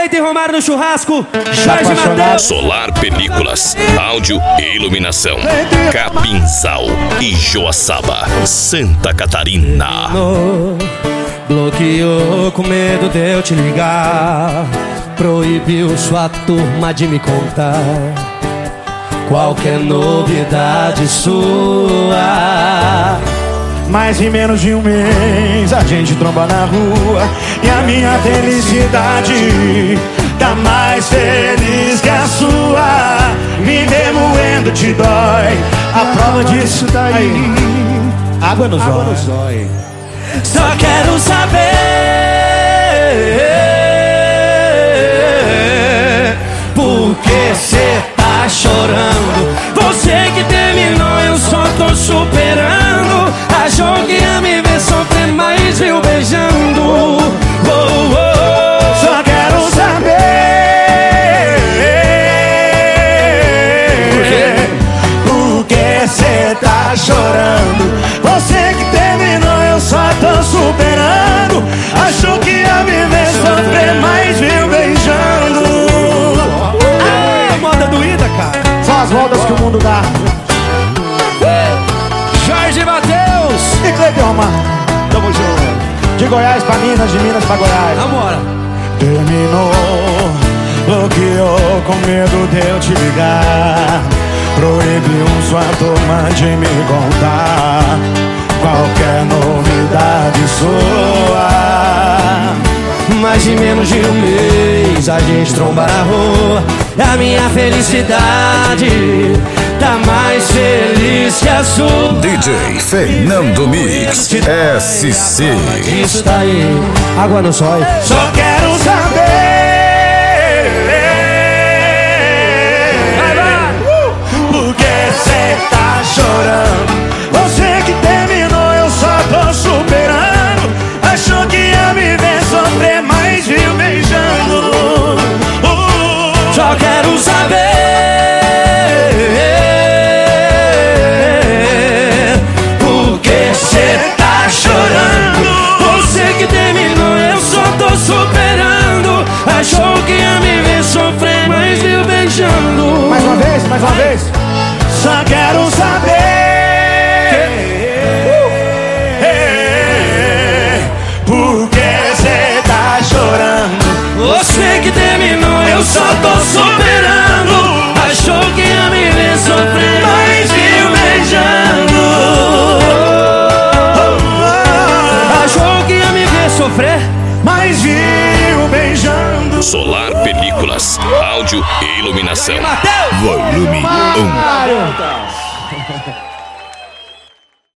Cleiton e Romário no churrasco, Jorge Mateus. Solar Películas, áudio e iluminação, Capinzal e Joaçaba, Santa Catarina. Bloqueou com medo de eu te ligar, proibiu sua turma de me contar qualquer novidade sua. Mas em menos de um mês a gente tromba na rua e a minha felicidade tá mais feliz que a sua. Me ver moendo te dói, a prova disso daí, água no zóio. Só quero saber por que cê tá chorando. Você que terminou, eu só tô superando. Achou que ia me ver sofrer, mas viu beijando. Só quero saber por que cê tá chorando. Você que terminou, eu só tô superando. Achou que ia me ver sofrer, mas viu beijando. Moda doída, cara. São as voltas que o mundo dá. Jorge Mateus E Cleiton Romário, tamo junto. De Goiás pra Minas, de Minas pra Goiás. Vambora. Terminou, bloqueou com medo de eu te ligar, proibiu sua turma de me contar qualquer novidade sua. Mais de menos de um mês a gente tromba na rua e a minha felicidade tá mais feliz que a sua. DJ Fernando Mix, SC. Isso tá aí, água no zóio. Só quero saber por que cê tá chorando. Você que terminou, eu só tô superando. Achou que ia me ver sofrer, mas viu beijando. Só quero saber por que cê tá chorando. Você que terminou, eu só tô superando. Achou que ia me ver sofrer, mas viu beijando. Mais uma vez, mais uma vez. Só quero saber por que cê tá chorando. Você que terminou, eu só tô superando. Achou que ia me ver sofrer, mas viu beijando. Achou que ia me ver sofrer, Mas viu beijando. Solar Películas, áudio e iluminação, Mateus. volume 1. Mário.